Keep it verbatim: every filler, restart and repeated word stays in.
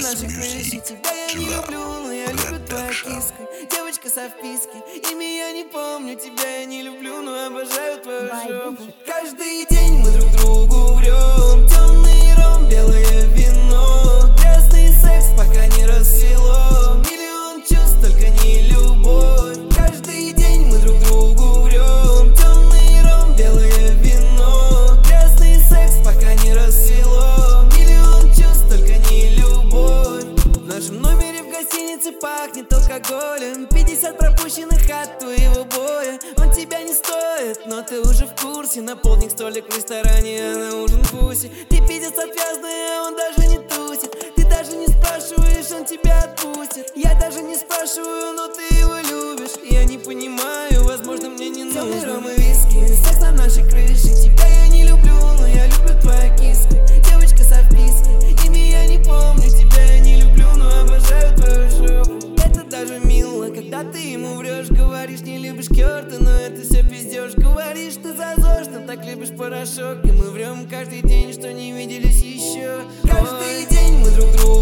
нашей крыше. Тебя я не люблю, но я люблю твою киску. Девочка со вписки, имя я не помню. Тебя я не люблю, но обожаю твою жопу. Каждый день мы друг другу врем. Темный ром, белое вино. Грязный секс, пока не рассвело. Миллион чувств, только не любовь. Каждый день мы друг другу врем. Темный ром, белое вино. Грязный секс, пока не рассвело. Миллион чувств, только не любовь. В нашем номере в гостинице пахнет алкоголем. Пятьдесят пропущенных от твоего боя. Он тебя не стоит, но ты уже в курсе. На полдник столик в ресторане, а на ужин пуси. Ты пиздец отвязный, а он даже не тусит. Ты даже не спрашиваешь, он тебя отпустит. Я даже не спрашиваю, но ты его любишь. Я не понимаю, возможно, мне не нужно. Темный ром и виски, секс на нашей крыше. Тебя я не люблю, но я люблю твою киску. Девочка со вписки, имя я не помню. Тебя я не люблю, но обожаю твою жопу. Это даже мило, когда ты ему врешь. Говоришь, не любишь керты, но это все пиздешь. Говоришь, ты зазорно, так любишь порошок. И мы врем каждый день, что не виделись еще. Каждый день мы друг друга